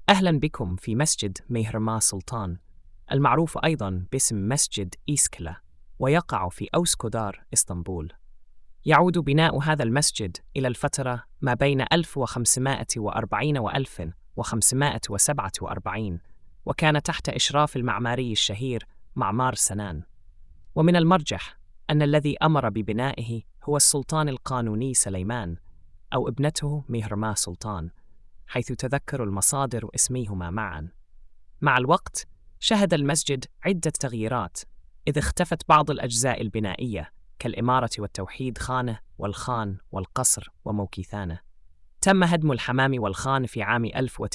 أهلا بكم في مسجد ميهرما سلطان، المعروف أيضا باسم مسجد إيسكلا، ويقع في أوسكودار، إسطنبول. يعود بناء هذا المسجد إلى الفترة ما بين 1540 و 1547، وكان تحت إشراف المعماري الشهير معمار سنان. ومن المرجح أن الذي أمر ببنائه هو السلطان القانوني سليمان أو ابنته ميهرما سلطان، حيث تذكر المصادر اسميهما معا. مع الوقت شهد المسجد عدة تغييرات، إذ اختفت بعض الأجزاء البنائية كالإمارة والتوحيد خانة والخان والقصر وموكيثانة. تم هدم الحمام والخان في عام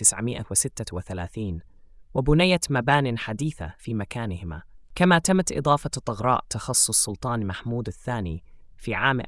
1936، وبنيت مبان حديثة في مكانهما، كما تمت إضافة طغراء تخص السلطان محمود الثاني في عام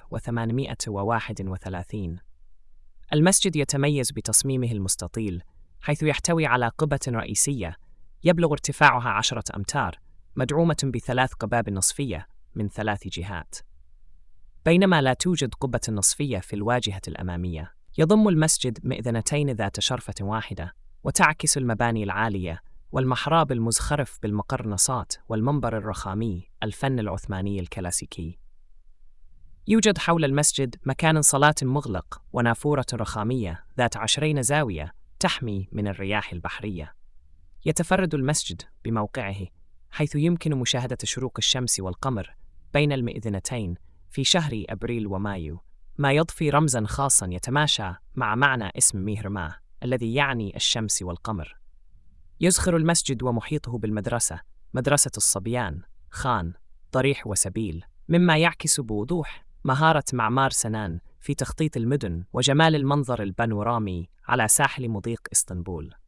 1831. المسجد يتميز بتصميمه المستطيل، حيث يحتوي على قبة رئيسية يبلغ ارتفاعها 10 أمتار، مدعومة ب3 قباب نصفية من 3 جهات، بينما لا توجد قبة نصفية في الواجهة الأمامية. يضم المسجد مئذنتين ذات شرفة واحدة، وتعكس المباني العالية والمحراب المزخرف بالمقرنصات والمنبر الرخامي الفن العثماني الكلاسيكي. يوجد حول المسجد مكان صلاة مغلق ونافورة رخامية ذات 20 زاوية تحمي من الرياح البحرية. يتفرد المسجد بموقعه، حيث يمكن مشاهدة شروق الشمس والقمر بين المئذنتين في شهر أبريل ومايو، ما يضفي رمزاً خاصاً يتماشى مع معنى اسم ميهرما الذي يعني الشمس والقمر. يزخر المسجد ومحيطه بالمدرسة، مدرسة الصبيان، خان، ضريح وسبيل، مما يعكس بوضوح مهارة معمار سنان في تخطيط المدن وجمال المنظر البانورامي على ساحل مضيق إسطنبول.